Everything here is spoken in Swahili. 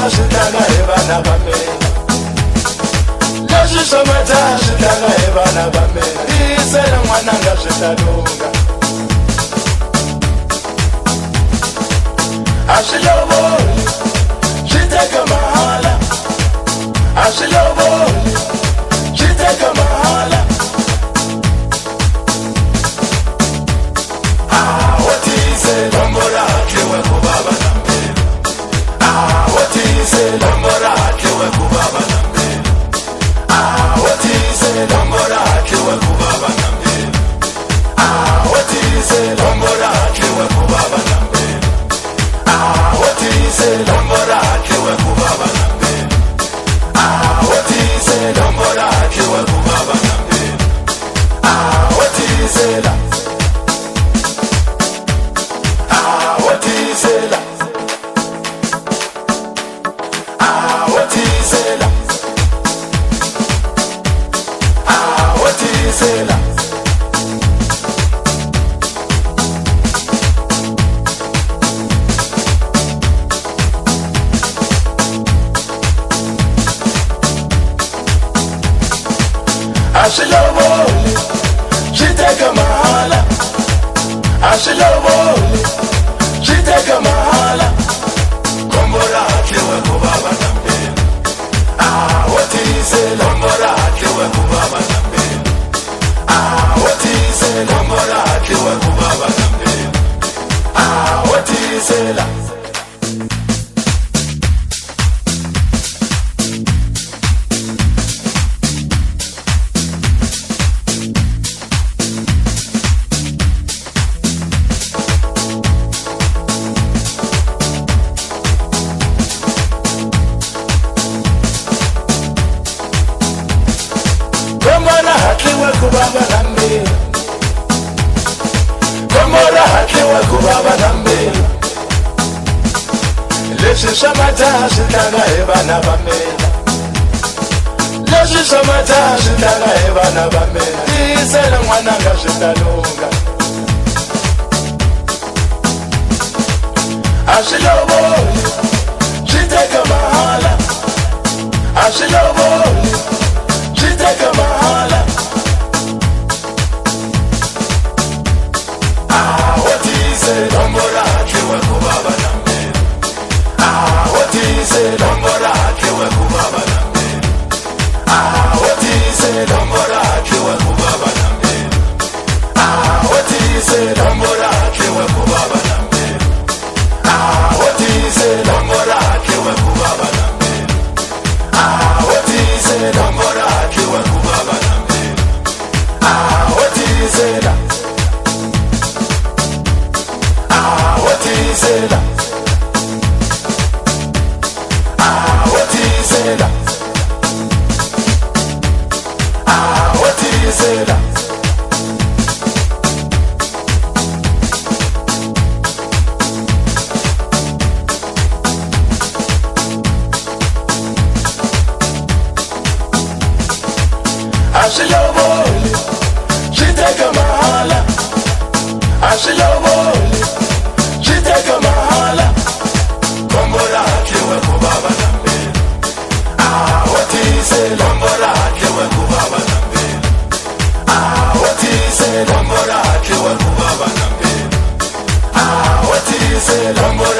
shitanga evana vamela leswi swa mata shitanga evana vamela isela n'wananga swi ta lunga a swi lovoli swi teka mahala a swi lovoli swi teka mahala what is it lombora tliwe ku baba na mbele what is it lombora tliwe ku baba na mbele what is it lombora tliwe ku baba na mbele what is it lombora tliwe ku baba na mbele what is it lombora tliwe ku baba na mbele what is it lombora tliwe ku baba na mbele what is it Ashilovoli, shiteka mahala. Ashilovoli, shiteka mahala. Kombora tliwe ku baba na mbele. What is it lombora tliwe ku baba na mbele. What is it lombora tliwe ku baba na mbele. What is it Komora hatliwe ku baba na mbele leswi swa mata swi tlanga hi vana va mina leswi swa mata swi tlanga hi vana va mina tiyisela n'wananga swi ta lunga a swi lovoli swi teka mahala a swi lovoli swi teka mahala what is it lombora tliwe ku baba na mbele what is it lombora tliwe ku baba na mbele what is it lombora tliwe ku baba na mbele what is it lombora tliwe ku baba na mbele what is it lombora tliwe ku baba na mbele what is it lombora tliwe ku baba na mbele what is it what is it? What is it? What is it? Ashilovoli, shiteka mahala. Ashilovoli, shiteka mahala. Kombora tliwe ku baba na mbele. What is it lombora tliwe ku baba na mbele. What is it lombora tliwe ku baba na mbele. What is it lombora